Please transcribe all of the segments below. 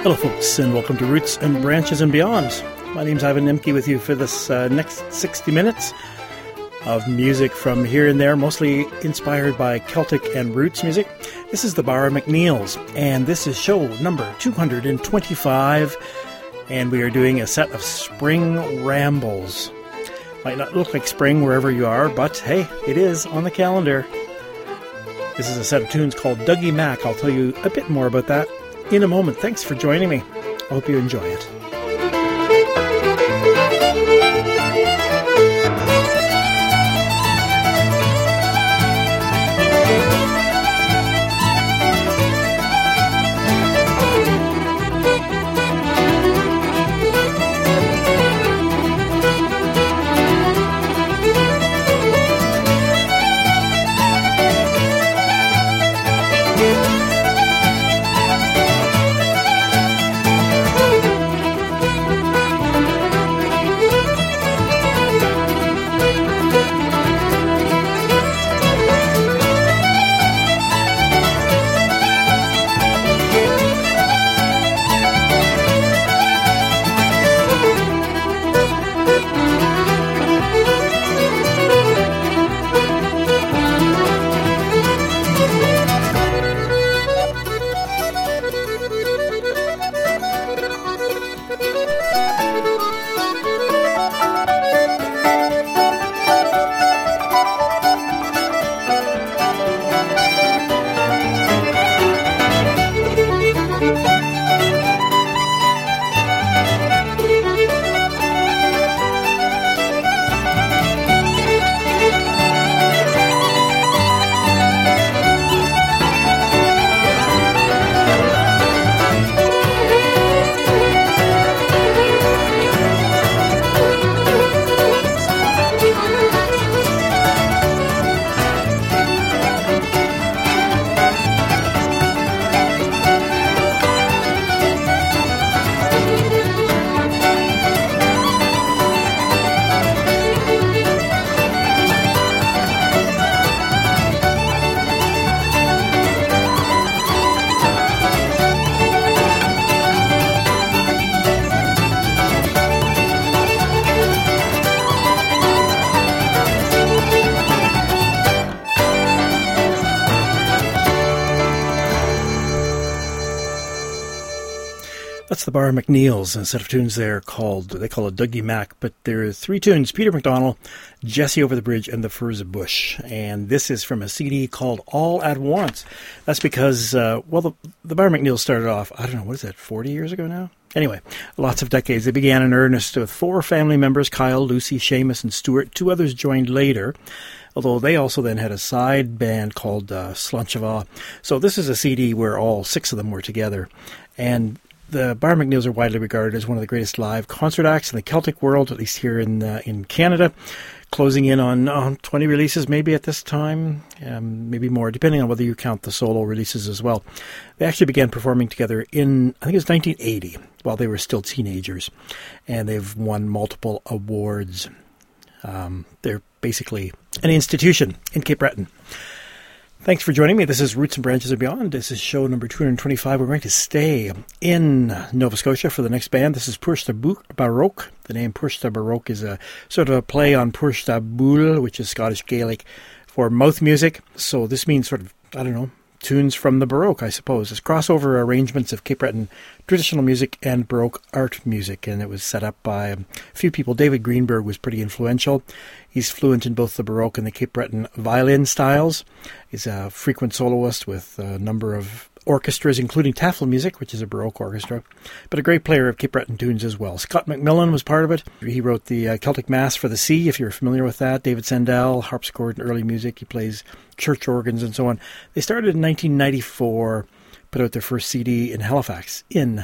Hello folks, and welcome to Roots and Branches and Beyond. My name's Ivan Nemke with you for this next 60 minutes of music from here and there, mostly inspired by Celtic and roots music. This is the Bar McNeil's, and this is show number 225, and we are doing a set of spring rambles. Might not look like spring wherever you are, but hey, it is on the calendar. This is a set of tunes called Dougie Mac. I'll tell you a bit more about that in a moment. Thanks for joining me. I hope you enjoy it. That's the Bar McNeil's, and a set of tunes there they call it Dougie Mac, but there are three tunes: Peter McDonald, Jesse Over the Bridge, and the Furze Bush. And this is from a CD called All at Once. That's because, the Bar McNeil's started off, 40 years ago now? Anyway, lots of decades. They began in earnest with four family members: Kyle, Lucy, Seamus, and Stuart. Two others joined later, although they also then had a side band called Slanchava. So this is a CD where all six of them were together. And the Bar McNeil's are widely regarded as one of the greatest live concert acts in the Celtic world, at least here in Canada, closing in on 20 releases maybe at this time, maybe more, depending on whether you count the solo releases as well. They actually began performing together in, I think it was 1980, while they were still teenagers, and they've won multiple awards. They're basically an institution in Cape Breton. Thanks for joining me. This is Roots and Branches and Beyond. This is show number 225. We're going to stay in Nova Scotia for the next band. This is Puirste Baroque. The name Puirste Baroque is a sort of a play on Puirste Búil, which is Scottish Gaelic for mouth music. So this means sort of, tunes from the Baroque, I suppose. It's crossover arrangements of Cape Breton traditional music and Baroque art music, and it was set up by a few people. David Greenberg was pretty influential. He's fluent in both the Baroque and the Cape Breton violin styles. He's a frequent soloist with a number of orchestras, including Taffel Music, which is a Baroque orchestra, but a great player of Cape Breton tunes as well. Scott McMillan was part of it. He wrote the Celtic Mass for the Sea, if you're familiar with that. David Sandell, harpsichord and early music. He plays church organs and so on. They started in 1994, put out their first CD in Halifax in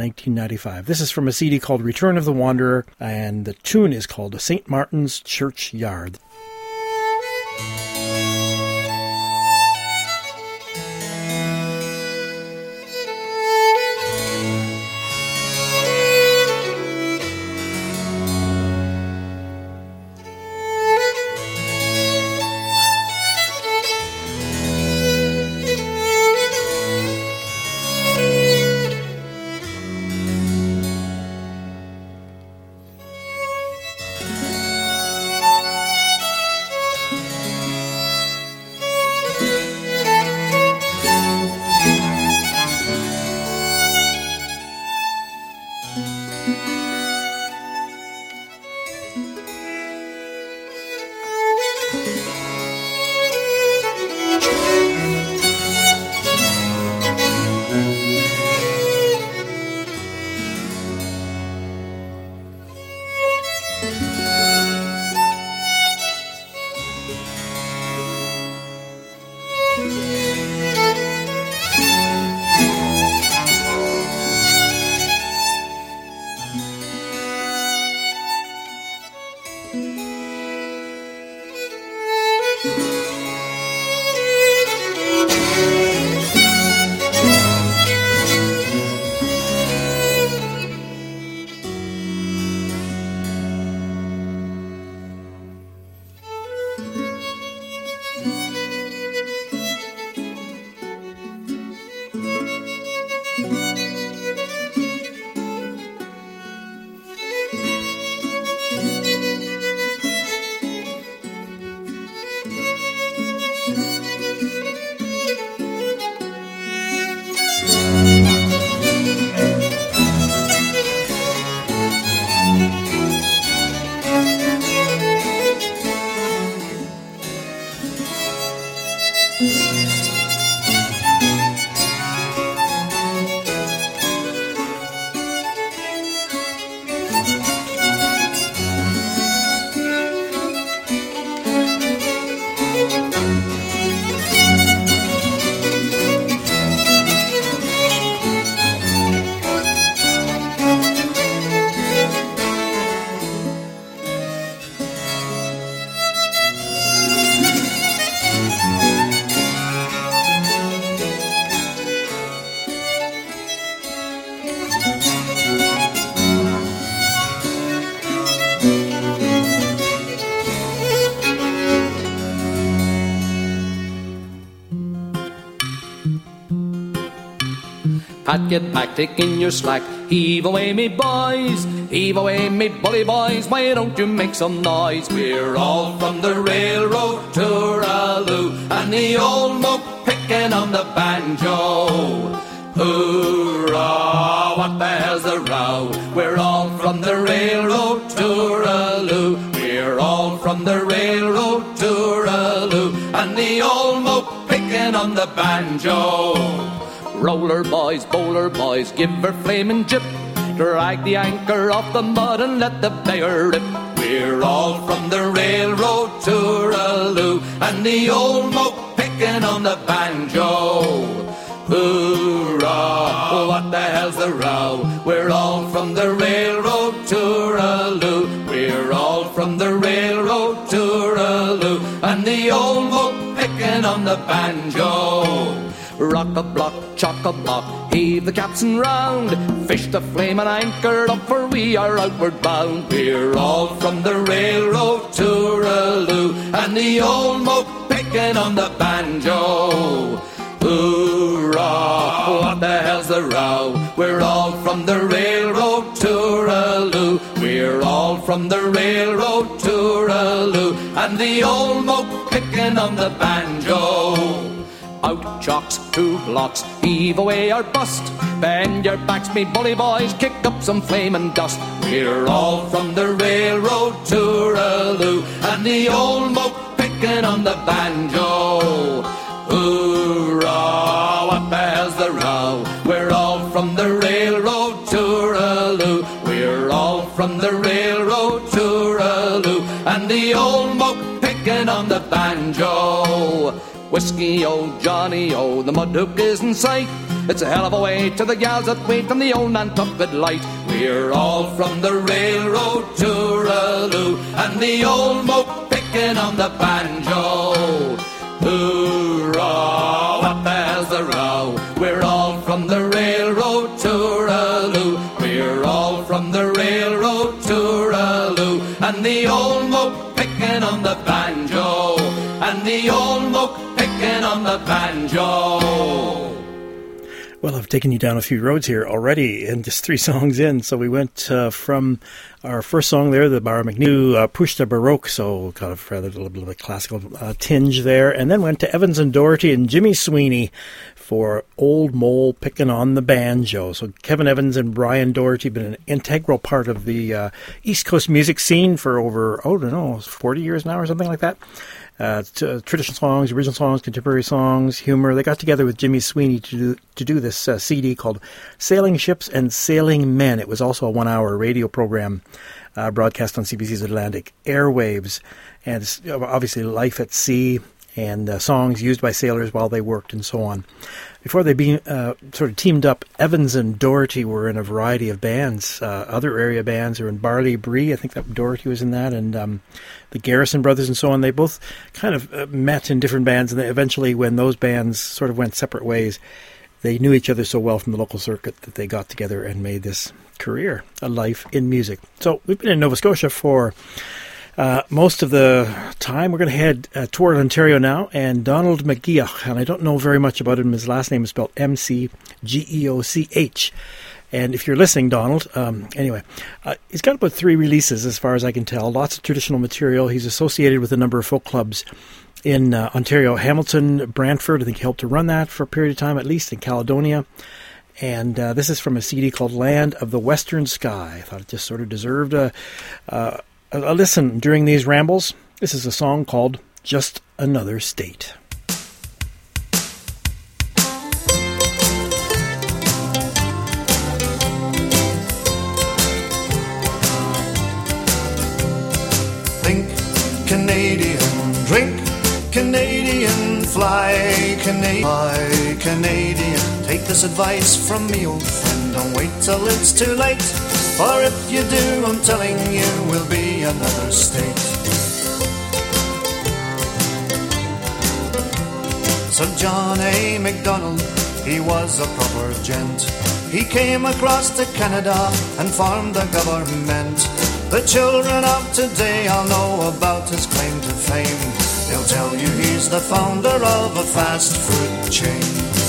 1995. This is from a CD called Return of the Wanderer, and the tune is called St. Martin's Churchyard. Pat, get back, take in your slack. Heave away, me boys. Heave away, me bully boys. Why don't you make some noise? We're all from the railroad tooraloo, and the old moke picking on the banjo. Hoorah, what the hell's the row? We're all from the railroad tooraloo. We're all from the railroad tooraloo, and the old moke picking on the banjo. Roller boys, bowler boys, give her flaming jip. Drag the anchor off the mud and let the beggar rip. We're all from the railroad tooraloo, and the old moke picking on the banjo. Hoorah, what the hell's the row? We're all from the railroad tooraloo. We're all from the railroad tooraloo, and the old moke picking on the banjo. Rock-a-block, chock-a-block, heave the capstan round. Fish the flame and anchor up, for we are outward bound. We're all from the railroad tooraloo, and the old moke picking on the banjo. Hoorah, what the hell's the row? We're all from the railroad tooraloo. We're all from the railroad tooraloo, and the old moke picking on the banjo. Out chocks, 2 blocks, heave away our bust. Bend your backs, me bully boys, kick up some flamin' dust. We're all from the railroad tooraloo, and the old moke picking on the banjo. Hoorah, what the hell's the row? We're all from the railroad tooraloo. We're all from the railroad tooraloo, and the old moke picking on the banjo. Whiskey, oh, Johnny, oh, the mud hook is in sight. It's a hell of a way to the gals that wait on the old Nantucket light. We're all from the railroad tooraloo, and the old moke picking on the banjo. Hoorah, what the hell's the row? We're all from the railroad tooraloo. We're all from the railroad tooraloo, and the old moke picking on the banjo. And the old moke picking on the banjo. Well, I've taken you down a few roads here already, and just 3 songs in. So we went from our first song there, the Bar McNew, Push the Baroque, so kind of rather a little bit of a classical tinge there, and then went to Evans and Doherty and Jimmy Sweeney for Old Mole Picking on the Banjo. So Kevin Evans and Brian Doherty have been an integral part of the East Coast music scene for over, 40 years now or something like that. Traditional songs, original songs, contemporary songs, humor. They got together with Jimmy Sweeney to do this CD called Sailing Ships and Sailing Men. It was also a 1-hour radio program broadcast on CBC's Atlantic airwaves. And it's obviously life at sea and songs used by sailors while they worked and so on. Before they sort of teamed up, Evans and Doherty were in a variety of bands. Other area bands are in Barley Bree. I think that Doherty was in that, and the Garrison Brothers and so on. They both kind of met in different bands, and eventually when those bands sort of went separate ways, they knew each other so well from the local circuit that they got together and made this career, a life in music. So we've been in Nova Scotia for Most of the time, we're going to head toward Ontario now, and Donald McGeoch, and I don't know very much about him. His last name is spelled McGeoch. And if you're listening, Donald, anyway, he's got about 3 releases as far as I can tell. Lots of traditional material. He's associated with a number of folk clubs in Ontario, Hamilton, Brantford. I think he helped to run that for a period of time, at least, in Caledonia. And this is from a CD called Land of the Western Sky. I thought it just sort of deserved a listen during these rambles. This is a song called Just Another State. Think Canadian, drink Canadian, fly Canadian. Take this advice from me, old friend, don't wait till it's too late. For if you do, I'm telling you, we'll be another state. Sir John A. Macdonald, he was a proper gent. He came across to Canada and formed a government. The children of today all know about his claim to fame. They'll tell you he's the founder of a fast food chain.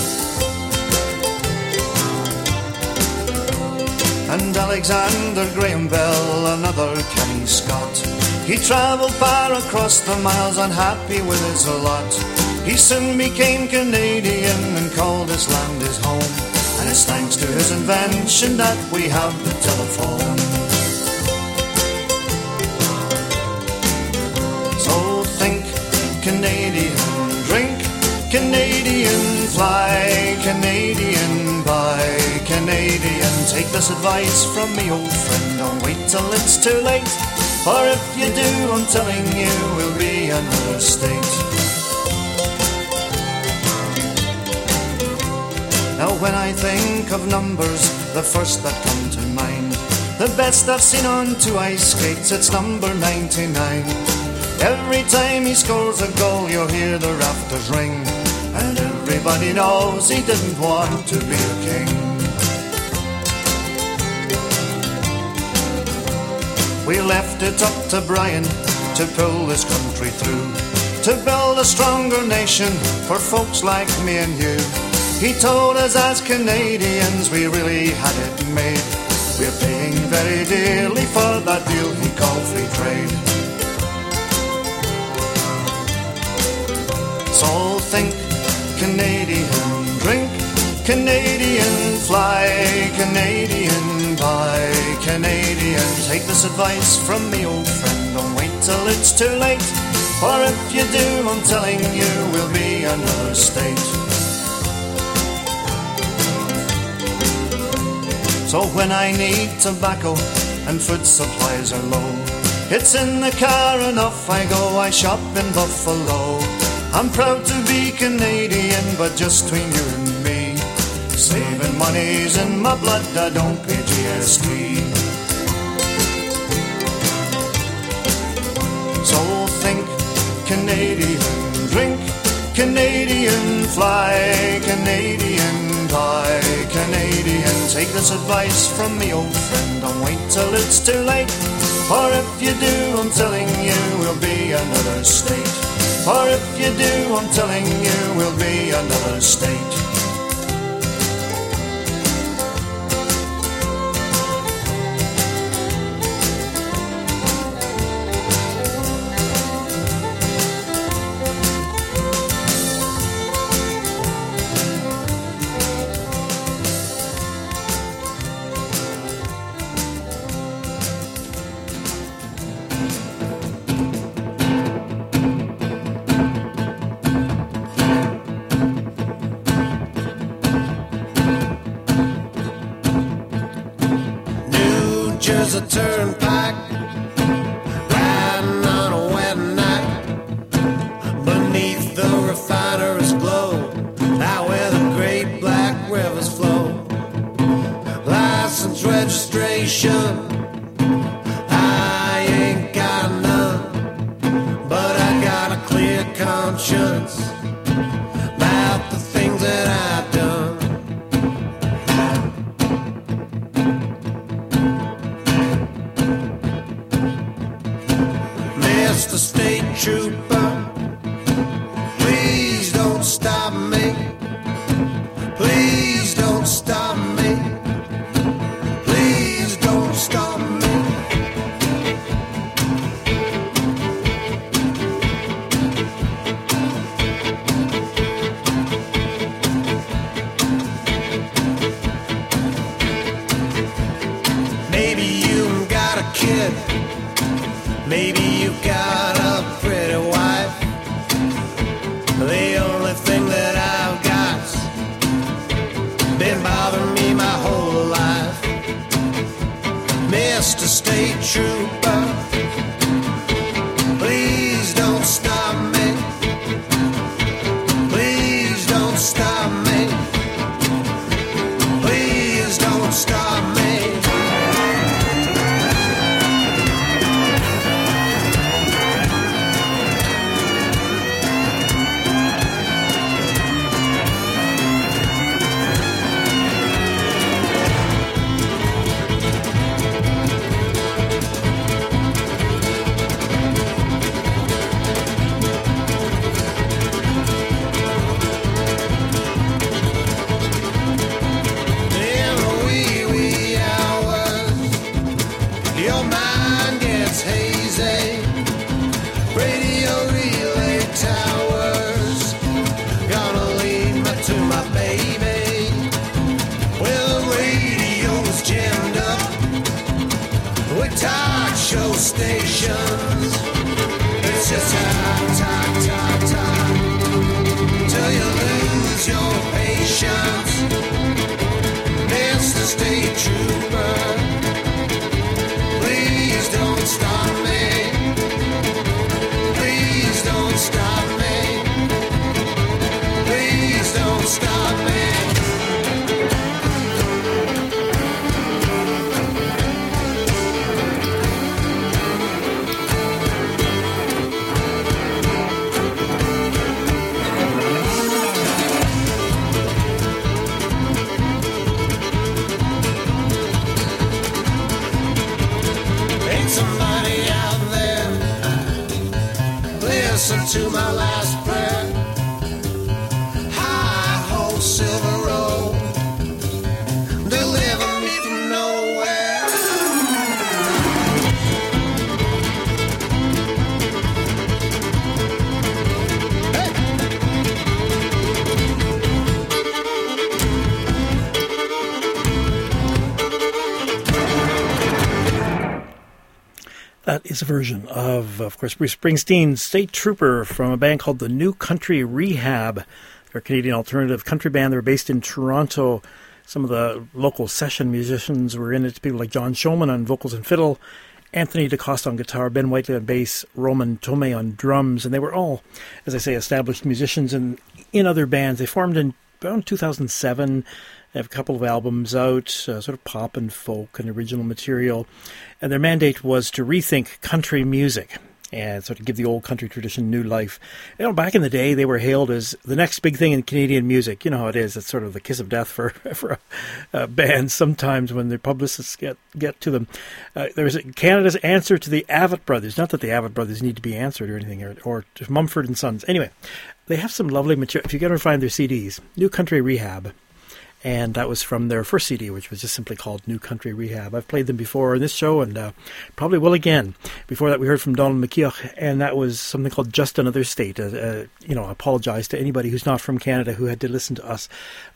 And Alexander Graham Bell, another Kenny Scott, he travelled far across the miles, unhappy with his lot. He soon became Canadian and called his land his home. And it's thanks to his invention that we have the telephone. So think Canadian, drink Canadian, fly Canadian, buy Canadian. Take this advice from me, old friend, don't wait till it's too late. For if you do, I'm telling you, we'll be another state. Now when I think of numbers, the first that come to mind, the best I've seen on 2 ice skates, it's number 99. Every time he scores a goal, you'll hear the rafters ring, and everybody knows he didn't want to be a king. We left it up to Brian to pull this country through, to build a stronger nation for folks like me and you. He told us as Canadians we really had it made. We're paying very dearly for that deal he called free trade. So think Canadian, drink Canadian, fly Canadian, buy Canadian. Take this advice from me, old friend, don't wait till it's too late. For if you do, I'm telling you, we'll be another state. So when I need tobacco and food supplies are low, it's in the car and off I go, I shop in Buffalo. I'm proud to be Canadian, but just between you and me, saving money's in my blood, I don't pay GST. So think Canadian, drink Canadian, fly Canadian, buy Canadian. Take this advice from me, old friend, don't wait till it's too late. For if you do, I'm telling you, we'll be another state. For if you do, I'm telling you, we'll be another state. A turnpike, riding on a wet night, beneath the refiner's glow, out where the great black rivers flow. License registration, I ain't got none, but I got a clear conscience about the things that I've done. trooper. Please don't stop me. Please don't stop me. Please don't stop me. Maybe you got a kid. Maybe you got a pretty wife. The only thing that I've got's been bothering me my whole life. Mr. State Trooper, please don't stop me. Please don't stop me. Please don't stop me. Show stations. It's just talk till you lose your patience. Mr. State Trooper, please don't stop me. Please don't stop me. Please don't stop me. Listen to my last prayer. Hi-ho, Silver Road, deliver me from nowhere. Hey. That is a version of course, Bruce Springsteen's State Trooper from a band called the New Country Rehab. They're a Canadian alternative country band. They're based in Toronto. Some of the local session musicians were in it. People like John Shulman on vocals and fiddle, Anthony DaCosta on guitar, Ben Whiteley on bass, Roman Tomei on drums. And they were all, as I say, established musicians in other bands. They formed in around 2007. They have a couple of albums out, sort of pop and folk and original material. And their mandate was to rethink country music and sort of give the old country tradition new life. You know, back in the day, they were hailed as the next big thing in Canadian music. You know how it is. It's sort of the kiss of death for bands sometimes when their publicists get to them. There's Canada's answer to the Avett Brothers. Not that the Avett Brothers need to be answered or anything, or Mumford & Sons. Anyway, they have some lovely material. If you can ever find their CDs, New Country Rehab. And that was from their first CD, which was just simply called New Country Rehab. I've played them before in this show and probably will again. Before that, we heard from Donald McKeoch, and that was something called Just Another State. I apologize to anybody who's not from Canada who had to listen to us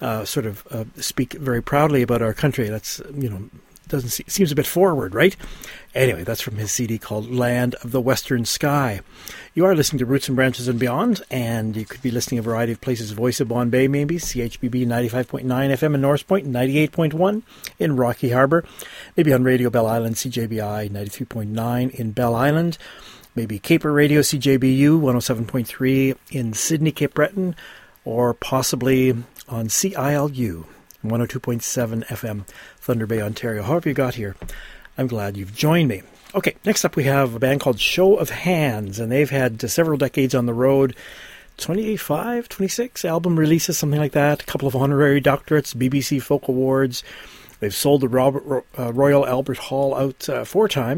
speak very proudly about our country. That's, seems a bit forward, right? Anyway, that's from his CD called Land of the Western Sky. You are listening to Roots and Branches and Beyond, and you could be listening a variety of places. Voice of Bombay, maybe, CHBB 95.9 FM in North Point, 98.1 in Rocky Harbour, maybe on Radio Bell Island, CJBI 93.9 in Bell Island, maybe Caper Radio, CJBU 107.3 in Sydney, Cape Breton, or possibly on CILU 102.7 FM, Thunder Bay, Ontario. However you got here, I'm glad you've joined me. Okay, next up we have a band called Show of Hands, and they've had several decades on the road. 25, 26 album releases, something like that. A couple of honorary doctorates, BBC Folk Awards. They've sold the Royal Albert Hall out 4 times.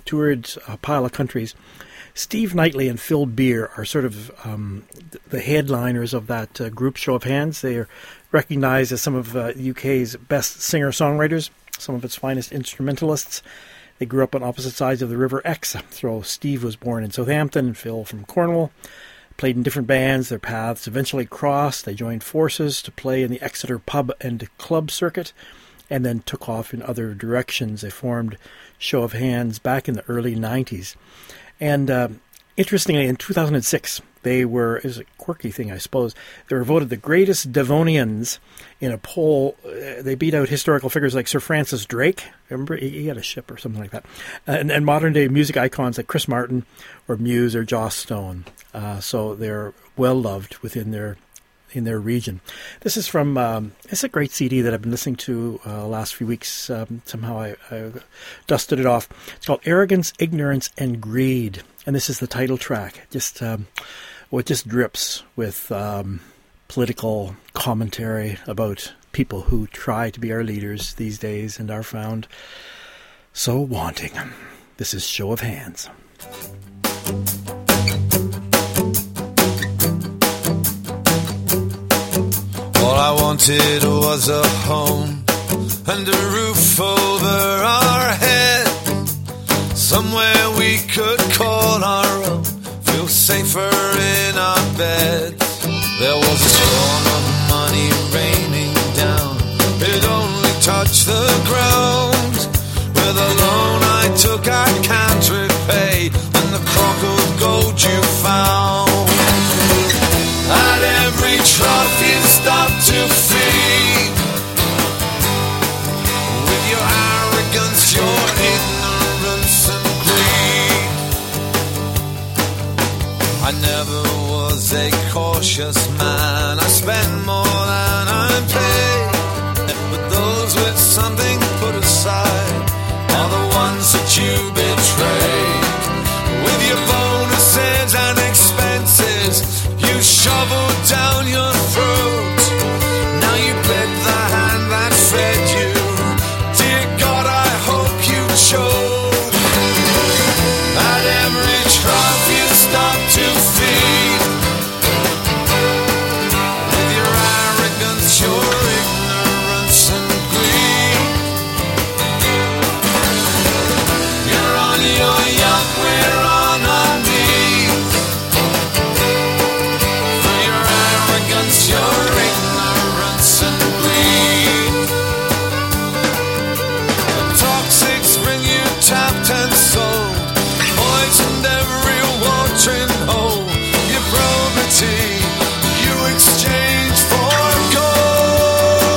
toured a pile of countries. Steve Knightley and Phil Beer are sort of the headliners of that group, Show of Hands. They are recognized as some of UK's best singer-songwriters, some of its finest instrumentalists. They grew up on opposite sides of the River Exe. So Steve was born in Southampton and Phil from Cornwall. Played in different bands. Their paths eventually crossed. They joined forces to play in the Exeter pub and club circuit, and then took off in other directions. They formed Show of Hands back in the early 90s. And interestingly, in 2006, they were, it was a quirky thing, I suppose, they were voted the greatest Devonians in a poll. They beat out historical figures like Sir Francis Drake. Remember, he had a ship or something like that. And modern-day music icons like Chris Martin or Muse or Joss Stone. So they're well-loved within their region. This is from, it's a great CD that I've been listening to last few weeks. Somehow I dusted it off. It's called Arrogance, Ignorance, and Greed. And this is the title track. Just, it just drips with political commentary about people who try to be our leaders these days and are found so wanting. This is Show of Hands. All I wanted was a home and a roof over our head, somewhere we could call our own, feel safer in our beds. There was a storm of money raining down, it only touched the ground. With a loan I took I can't repay, and the crock of gold you found. At every trough you stop to feed, with your arrogance, your ignorance and greed. I never was a cautious man, I spend more than I pay, but those with something put aside are the ones that you betray. With your bonuses and expenses you shovel down your throat. Now you beg the hand that fed you. Dear God, I hope you choke. At every trough you stop to feed, with your arrogance, your ignorance and greed. You're on your yacht, we're on our knees. Your ignorance and greed. The toxics bring you tapped and sold, poisoned every watering hole. Your probity you exchange for gold.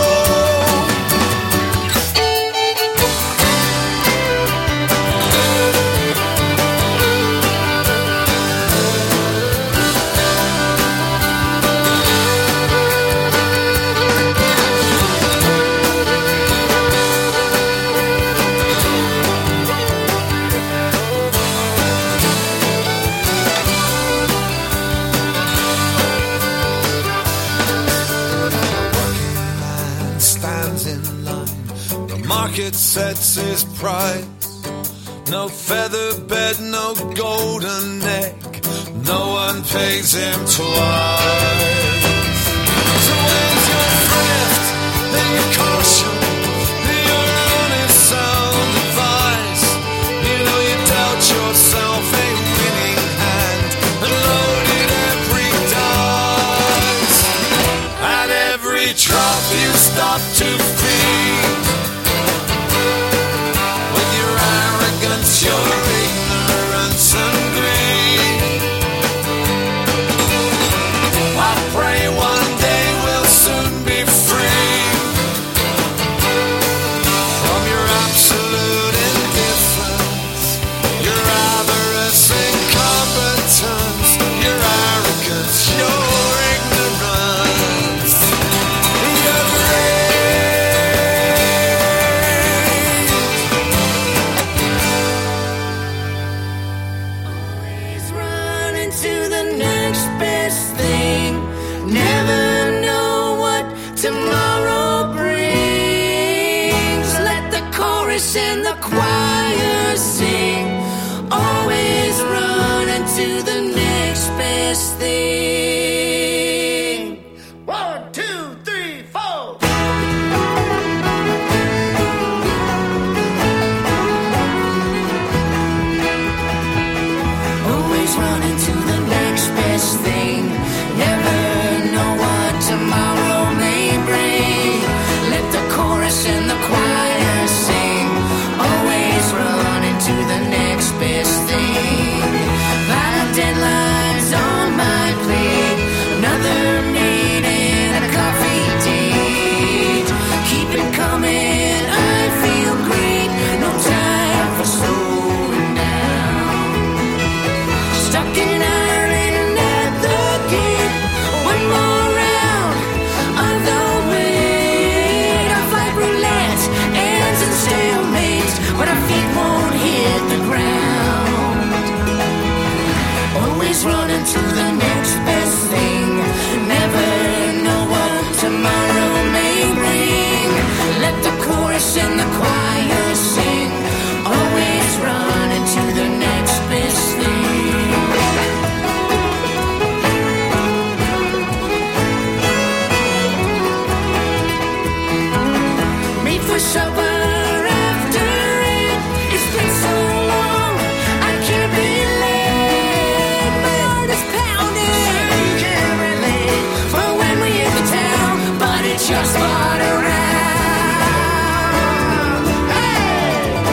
Market sets his price. No feather bed, no golden egg. No one pays him twice. So where's your thrift and your caution, your honest sound advice? You know you dealt yourself a winning hand and loaded every dice. At every trough you stop to feed, your ignorance and greed. I pray one day we'll soon be free from your absolute indifference, your avarice, incompetence, your arrogance, your ignorance, your greed. Tomorrow brings. Let the chorus and the choir sing. to the next best thing. 1, 2, 3, 4. Always running to the next best thing. Never know what tomorrow may bring. Let the chorus and the choir sing. Always running to the next best thing. Final deadlines on my plate. Another meeting and a coffee date. Keep it coming, I feel great. No time for slowing down. Stuck in Ireland at the gate. One more round of the wait. Our flight roulette ends in stalemate, but our feet won't hit the ground. Always running to the next best thing. Never know what tomorrow may bring. Let the chorus and the choir sing. Always running to the next best thing. Meet for supper after it. It's been so long, I can't be late. My heart is pounding, can't relate. For when we hit the town, but it's just fought around. Hey!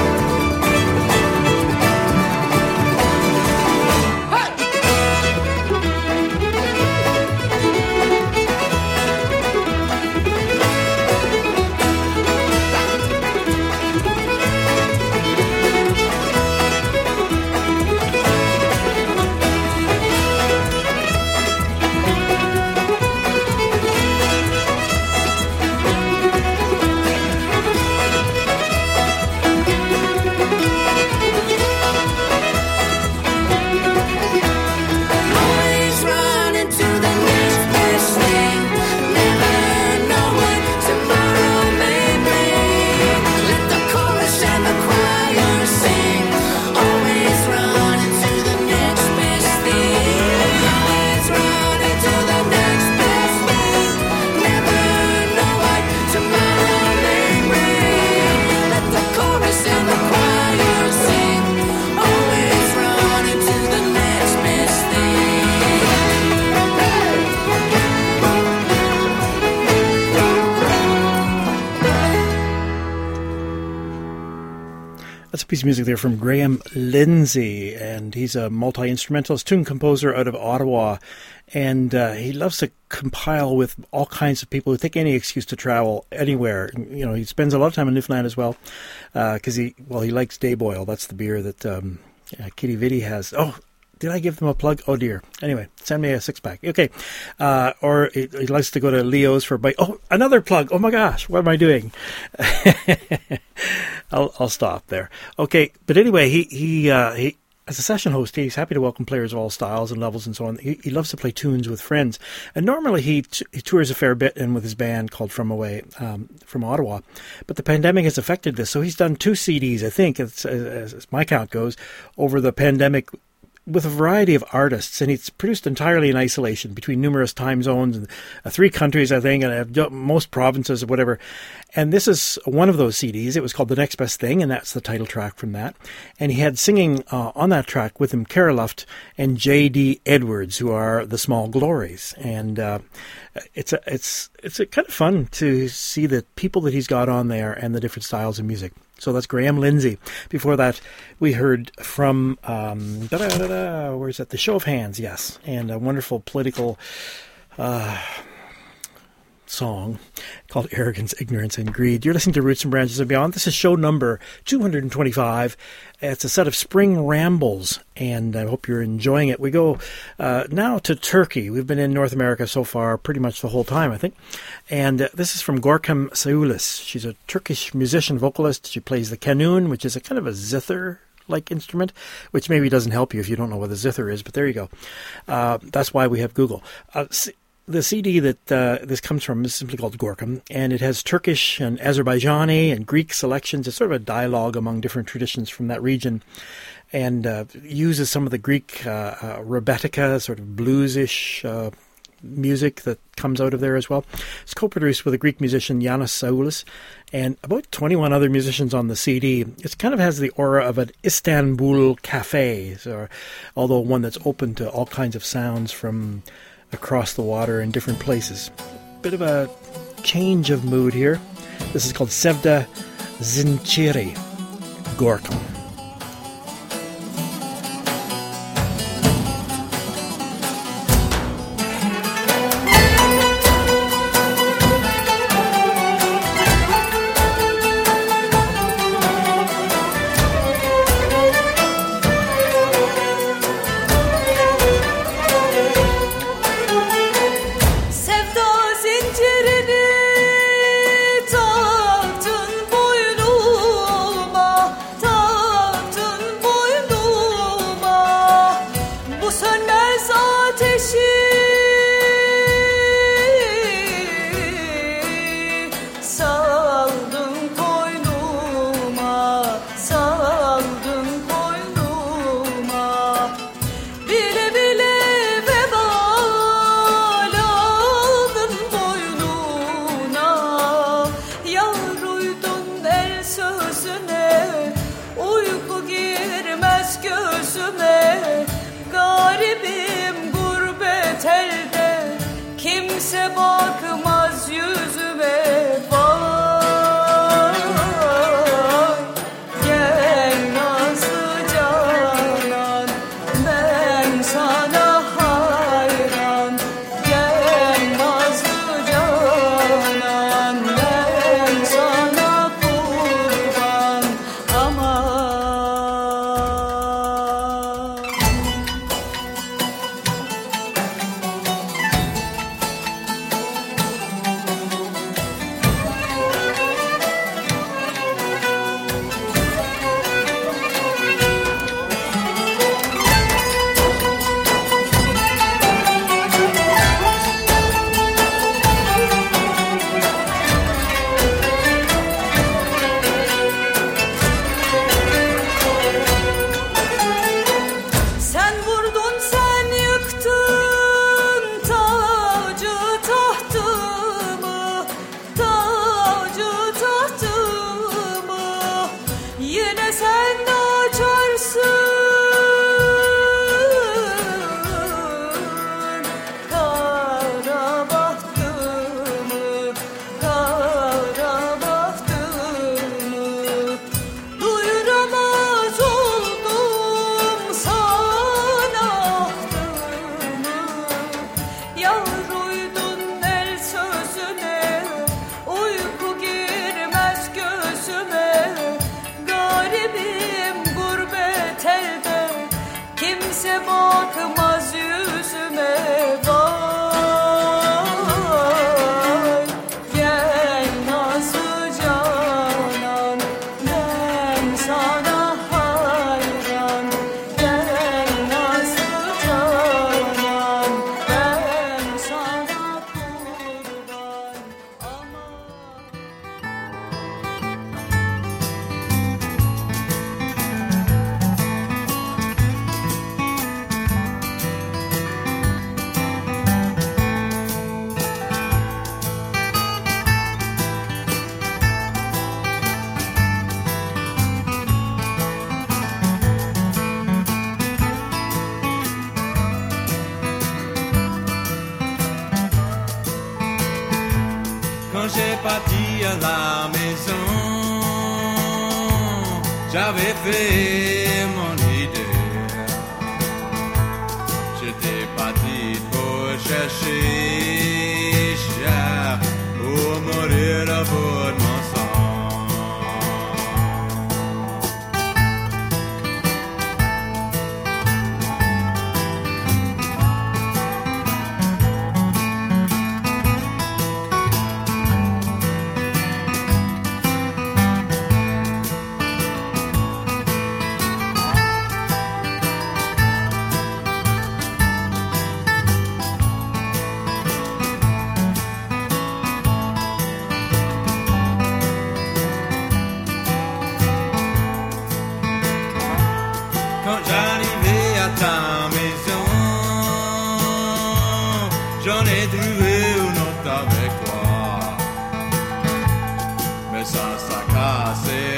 Always running to the next best thing. Never know what tomorrow may bring. Let the chorus and the choir sing. Always running to the next best thing. Always running to the next best thing. Never know what tomorrow may bring. Let the chorus and the choir sing. Always running to the next best thing. That's a piece of music there from Graham Lindsay, and he's a multi-instrumentalist, tune composer out of Ottawa, and he loves to compile with all kinds of people who take any excuse to travel anywhere. You know, he spends a lot of time in Newfoundland as well, because he likes Day Boyle. That's the beer that Kitty Vitty has. Oh, did I give them a plug? Oh dear. Anyway, send me a 6-pack. Okay. Or he likes to go to Leo's for a bite. Oh, another plug. Oh my gosh, what am I doing? I'll stop there. Okay, but anyway, he as a session host, he's happy to welcome players of all styles and levels and so on. He loves to play tunes with friends, and normally he tours a fair bit and with his band called From Away from Ottawa. But the pandemic has affected this, so he's done 2 CDs, I think, as my count goes, over the pandemic, with a variety of artists, and he's produced entirely in isolation between numerous time zones and 3 countries, I think, and most provinces or whatever. And this is one of those CDs. It was called The Next Best Thing, and that's the title track from that. And he had singing on that track with him Cara Luft and J.D. Edwards, who are the Small Glories. And it's kind of fun to see the people that he's got on there and the different styles of music. So that's Graham Lindsay. Before that, we heard from, where's that? The Show of Hands, yes. And a wonderful political song called Arrogance, Ignorance, and Greed. You're listening to Roots and Branches and Beyond. This is show number 225. It's a set of spring rambles, and I hope you're enjoying it. We go now to Turkey. We've been in North America so far pretty much the whole time, I think. And this is from Gorkem Sayulis. She's a Turkish musician, vocalist. She plays the kanun, which is a kind of a zither-like instrument, which maybe doesn't help you if you don't know what a zither is, but there you go. That's why we have Google. The CD that this comes from is simply called Gorkem, and it has Turkish and Azerbaijani and Greek selections. It's sort of a dialogue among different traditions from that region. and uses some of the Greek rebetika, sort of bluesish music that comes out of there as well. It's co-produced with a Greek musician, Yanis Saoulis, and about 21 other musicians on the CD. It kind of has the aura of an Istanbul cafe, although one that's open to all kinds of sounds from across the water in different places. Bit of a change of mood here. This is called Sevda Zinchiri Gorkum. J'ai parti à la maison, j'avais fait mon idée. J'étais parti pour chercher cher, pour mourir à bout de mon sang.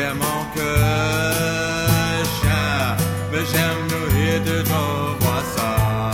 c'est mon cœur, mais j'aime nourrir de ton voix ça.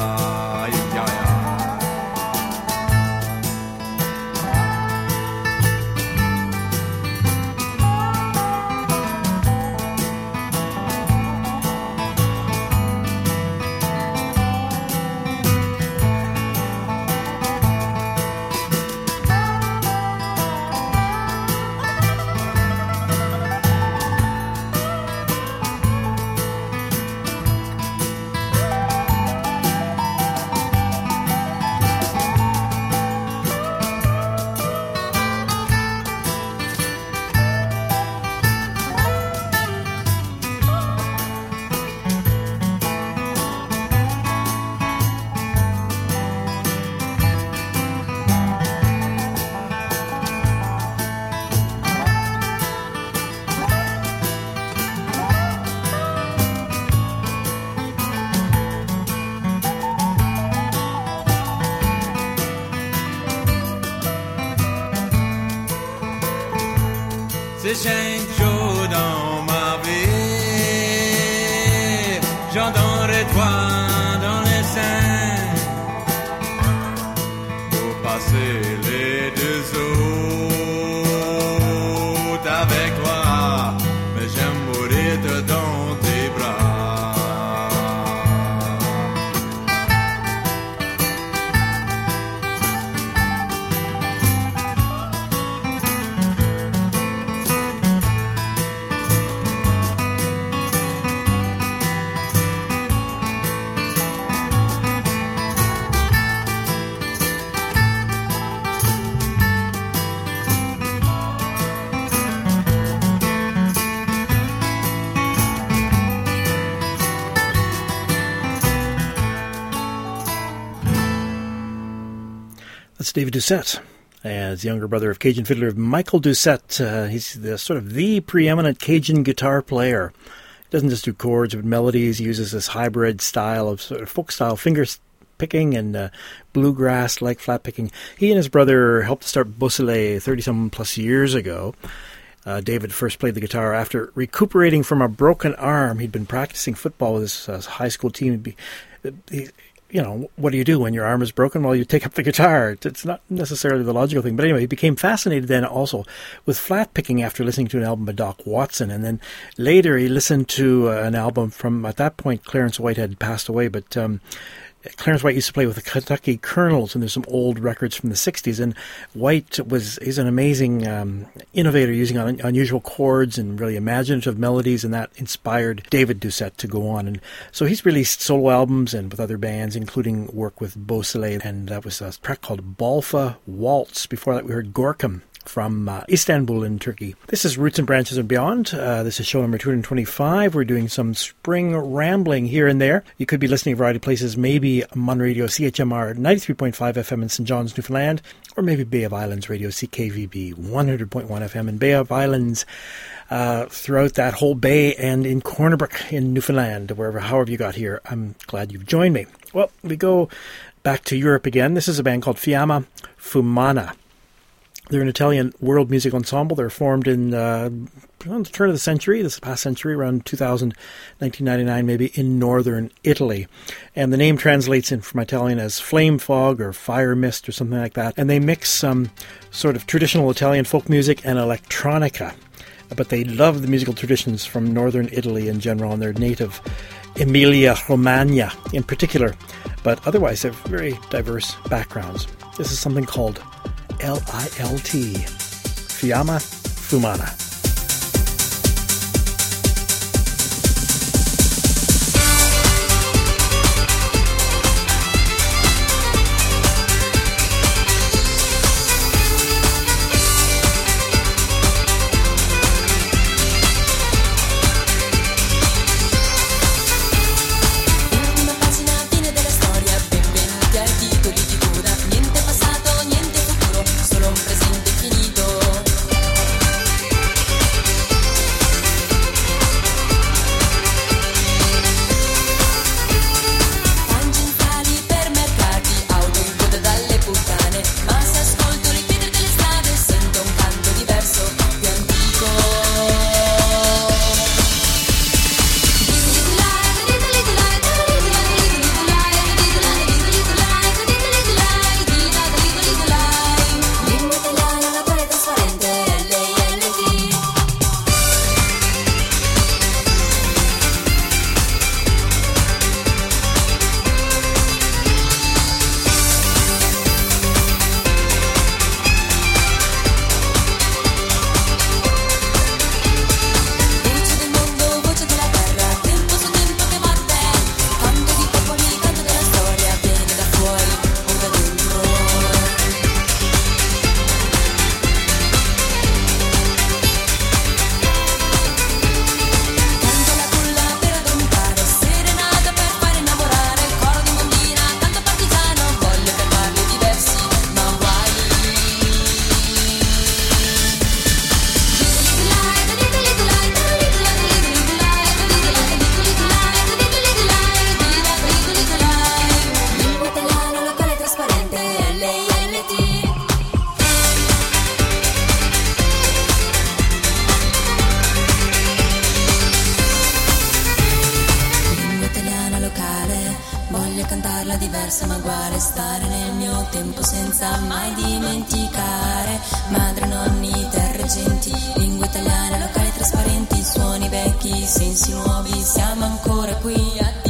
C'est chaque jour dans ma vie, j'entendrai toi dans les scènes pour passer les deux autres avec toi, mais j'aime mourir dans tes bras. That's David Doucette, as younger brother of Cajun fiddler Michael Doucette. He's sort of the preeminent Cajun guitar player. He doesn't just do chords, but melodies. He uses this hybrid style of sort of folk-style finger picking and bluegrass-like flat picking. He and his brother helped to start Beausoleil 30-some plus years ago. David first played the guitar after recuperating from a broken arm. He'd been practicing football with his high school team. You know, what do you do when your arm is broken? Well, you take up the guitar. It's not necessarily the logical thing. But anyway, he became fascinated then also with flat picking after listening to an album by Doc Watson. And then later he listened to an album from, at that point, Clarence White had passed away, but Clarence White used to play with the Kentucky Colonels, and there's some old records from the 60s. And White is an amazing innovator, using unusual chords and really imaginative melodies, and that inspired David Doucette to go on. And so he's released solo albums and with other bands, including work with Beausoleil, and that was a track called Balfa Waltz. Before that, we heard Gorkum from Istanbul in Turkey. This is Roots and Branches and Beyond. This is show number 225. We're doing some spring rambling here and there. You could be listening to a variety of places, maybe Mun Radio, CHMR 93.5 FM in St. John's, Newfoundland, or maybe Bay of Islands Radio, CKVB 100.1 FM in Bay of Islands, throughout that whole bay, and in Corner Brook in Newfoundland, however you got here. I'm glad you've joined me. Well, we go back to Europe again. This is a band called Fiamma Fumana. They're an Italian world music ensemble. They're formed in on the turn of the century, this past century, around 2000, 1999 maybe, in northern Italy. And the name translates in from Italian as flame fog or fire mist or something like that. And they mix some sort of traditional Italian folk music and electronica. But they love the musical traditions from northern Italy in general and their native Emilia-Romagna in particular. But otherwise, they have very diverse backgrounds. This is something called LILT, Fiamma Fumana. Niente passato, niente futuro, solo un presente finito. parola diversa ma uguale, stare nel mio tempo senza mai dimenticare. Madre, nonni, terre genti, lingua italiana, locali trasparenti, suoni vecchi, sensi nuovi, siamo ancora qui a dire.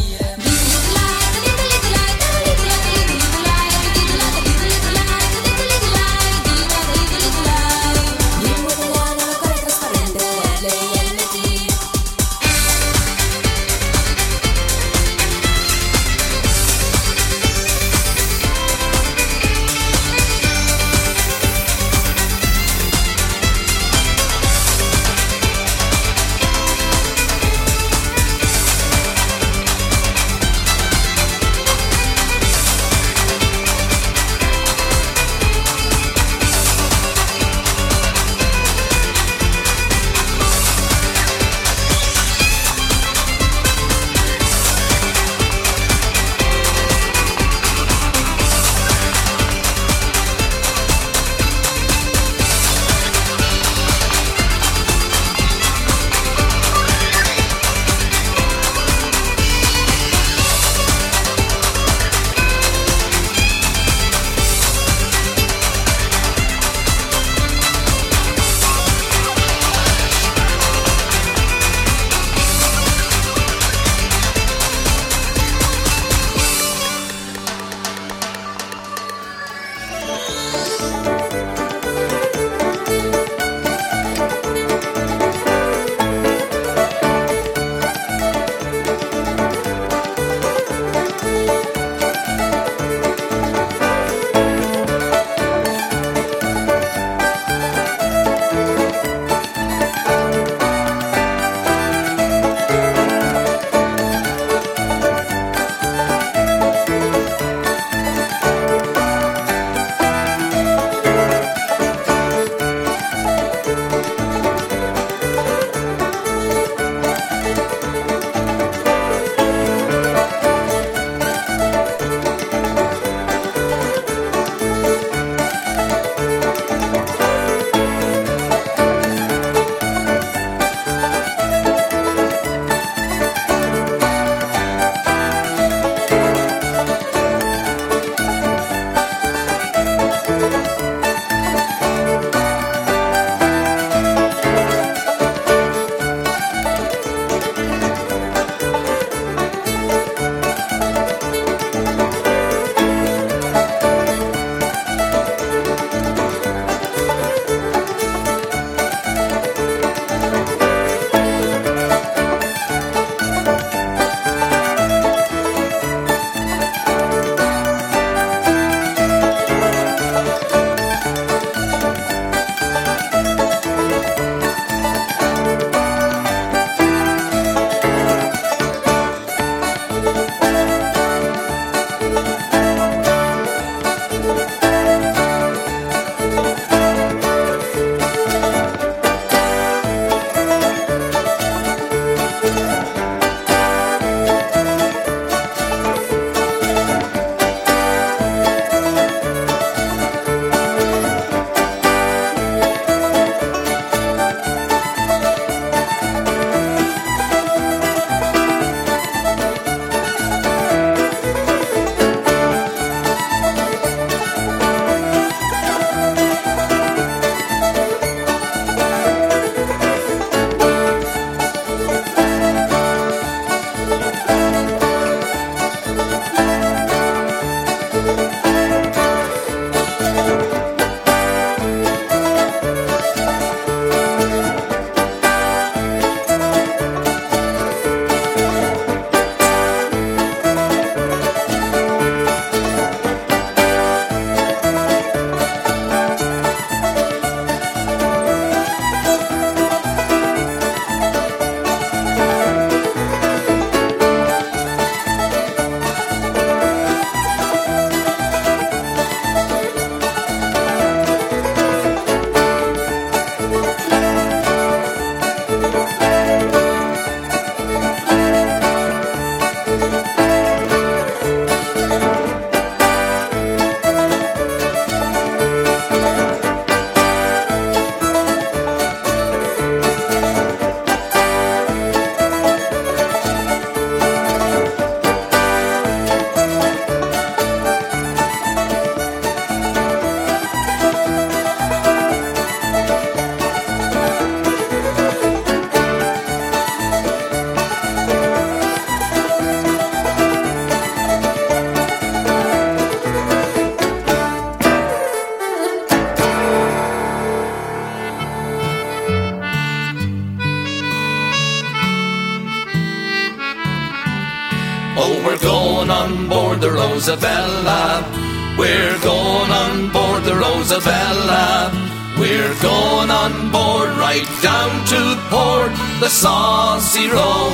Oh, we're going on board the Rosabella. We're going on board the Rosabella. We're going on board right down to port, the saucy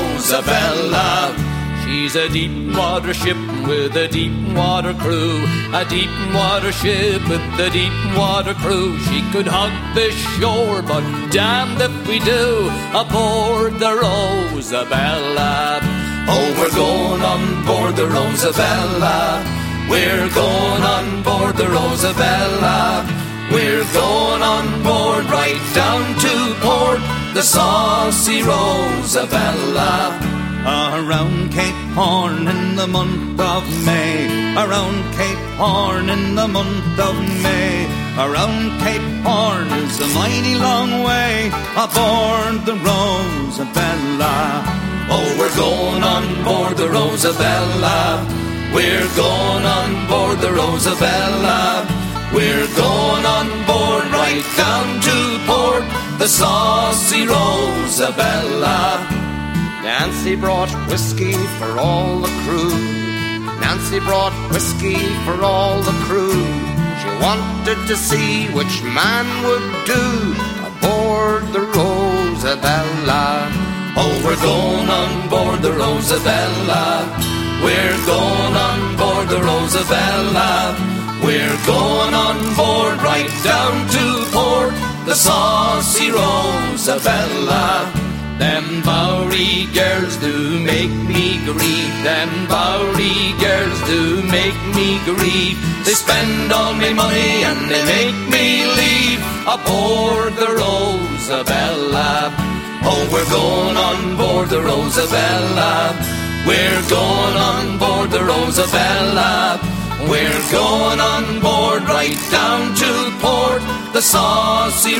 Rosabella. She's a deep water ship with a deep water crew, a deep water ship with a deep water crew. She could hug the shore, but damned if we do, aboard the Rosabella. Oh, we're going on board the Rosabella. We're going on board the Rosabella. We're going on board right down to port, the saucy Rosabella. Around Cape Horn in the month of May, around Cape Horn in the month of May, around Cape Horn is a mighty long way, aboard the Rosabella. Oh, we're going on board the Rosabella. We're going on board the Rosabella. We're going on board right down to port, the saucy Rosabella. Nancy brought whiskey for all the crew. Nancy brought whiskey for all the crew. She wanted to see which man would do aboard the Rosabella. Oh, we're going on board the Rosabella. We're going on board the Rosabella. We're going on board right down to port, the saucy Rosabella. Them Bowery girls do make me grieve. Them Bowery girls do make me grieve. They spend all my money and they make me leave aboard the Rosabella. Oh, we're going on board the Rosabella. We're going on board the Rosabella. We're going on board right down to port, the saucy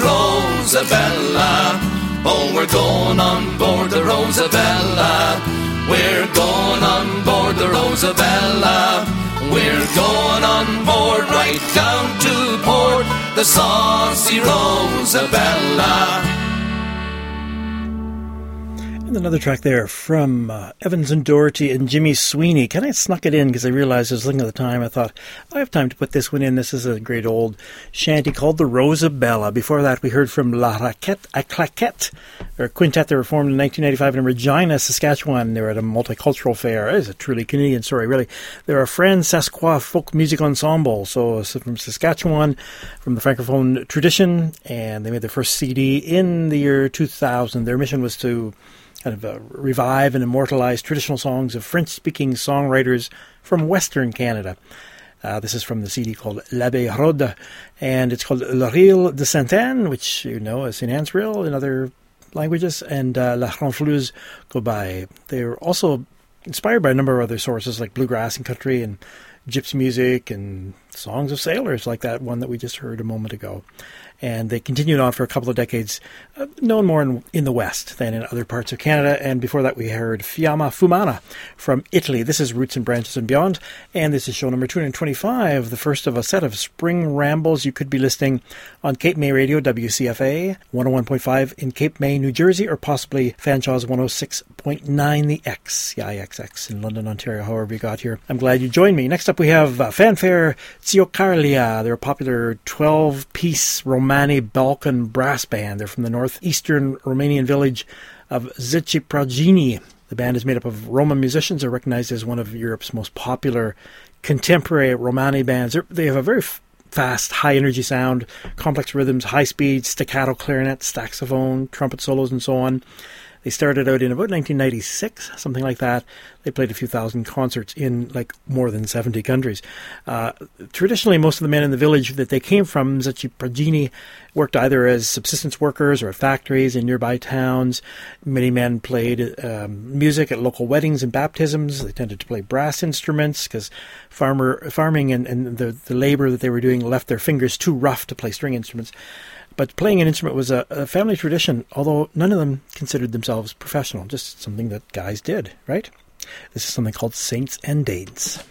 Rosabella. Oh, we're going on board the Rosabella. We're going on board the Rosabella. We're going on board right down to port, the saucy Rosabella. And another track there from Evans and Doherty and Jimmy Sweeney. Kind of snuck it in because I realized I was looking at the time. I thought, I have time to put this one in. This is a great old shanty called the Rosabella. Before that, we heard from La Raquette à Claquette, or quintet. They were formed in 1995 in Regina, Saskatchewan. They were at a multicultural fair. It's a truly Canadian story, really. They're a Fran-Saskwa folk music ensemble. So from Saskatchewan, from the Francophone tradition, and they made their first CD in the year 2000. Their mission was to kind of revive and immortalize traditional songs of French-speaking songwriters from Western Canada. This is from the CD called L'Abbé Rode, and it's called Le Reel de Sainte-Anne, which you know as St. Anne's Reel in other languages, and La Renfleuse go by. They're also inspired by a number of other sources like bluegrass and country and gypsy music and songs of sailors, like that one that we just heard a moment ago. And they continued on for a couple of decades, known more in the West than in other parts of Canada. And before that, we heard Fiamma Fumana from Italy. This is Roots and Branches and Beyond, and this is show number 225, the first of a set of spring rambles you could be listening on Cape May Radio, WCFA, 101.5 in Cape May, New Jersey, or possibly Fanshawe's 106.9, the X, the IXX in London, Ontario, however you got here. I'm glad you joined me. Next up, we have Fanfare Tsiocharlia. They're a popular 12-piece Romani Balkan brass band. They're from the northeastern Romanian village of Zeci-Pragini. The band is made up of Roma musicians. They're recognized as one of Europe's most popular contemporary Romani bands. They have a very fast, high-energy sound, complex rhythms, high-speed, staccato clarinet, saxophone, trumpet solos, and so on. They started out in about 1996, something like that. They played a few thousand concerts in like more than 70 countries. Traditionally, most of the men in the village that they came from, Zeci-Pragini, worked either as subsistence workers or at factories in nearby towns. Many men played music at local weddings and baptisms. They tended to play brass instruments because farming and the labor that they were doing left their fingers too rough to play string instruments. But playing an instrument was a family tradition, although none of them considered themselves professional, just something that guys did, right? This is something called Saints and Danes.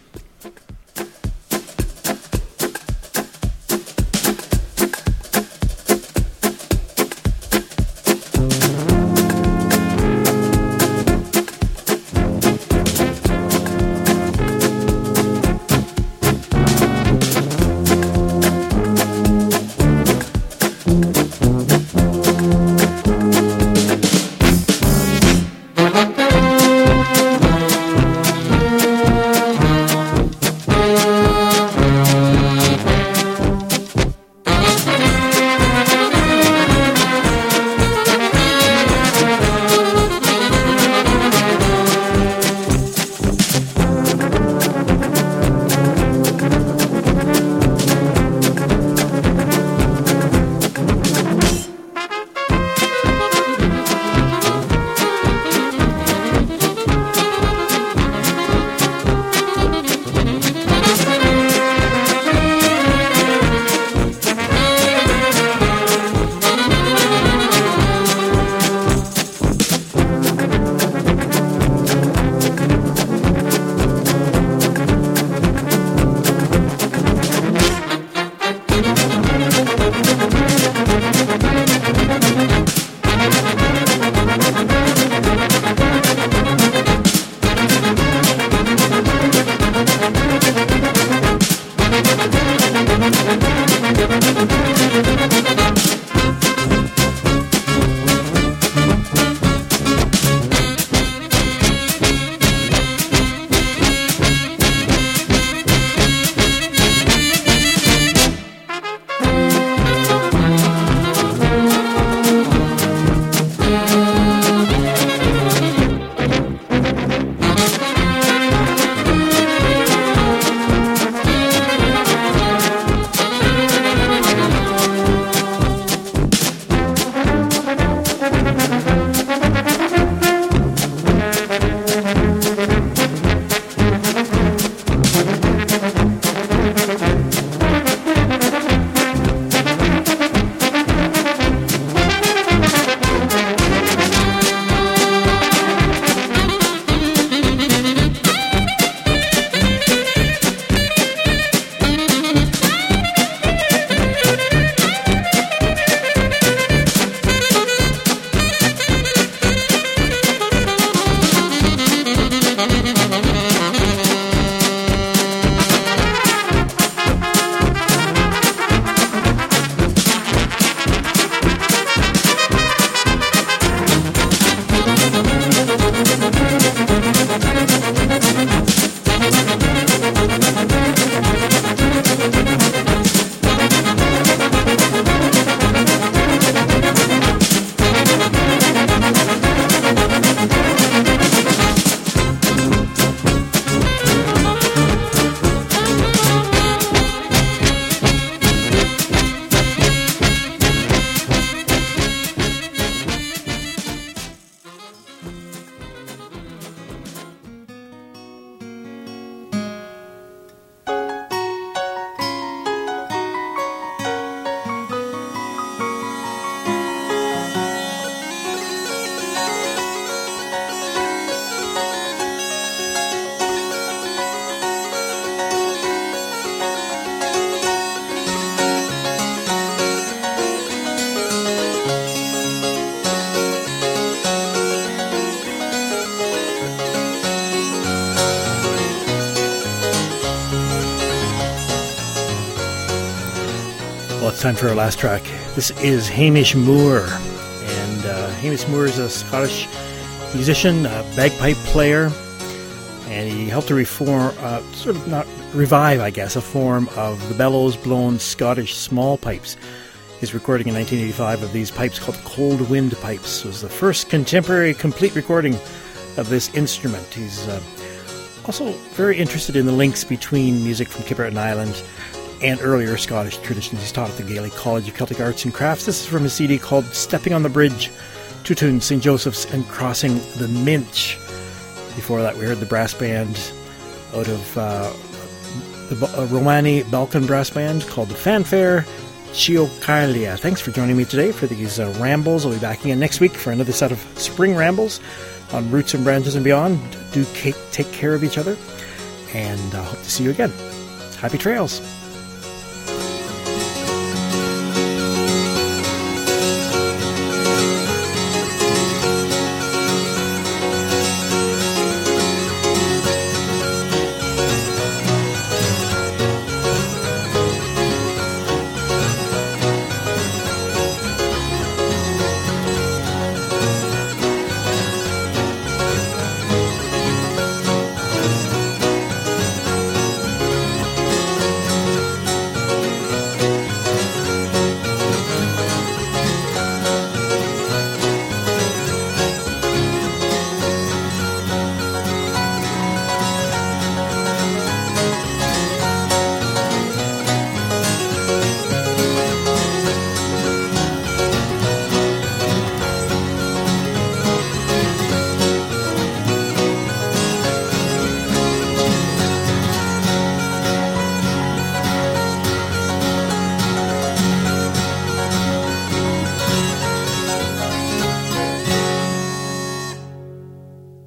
Time for our last track. This is Hamish Moore. And Hamish Moore is a Scottish musician, bagpipe player. And he helped to revive, I guess, a form of the bellows-blown Scottish small pipes. His recording in 1985 of these pipes, called Cold Wind Pipes, was the first contemporary complete recording of this instrument. He's also very interested in the links between music from Cape Breton Island and earlier Scottish traditions. He's taught at the Gaelic College of Celtic Arts and Crafts. This is from a CD called Stepping on the Bridge, two tunes, St. Joseph's and Crossing the Minch. Before that, we heard the brass band out of the Romani Balkan brass band called the Fanfare Chiocalia. Thanks for joining me today for these rambles. I'll be back again next week for another set of spring rambles on Roots and Branches and Beyond. Do take care of each other, and I hope to see you again. Happy trails.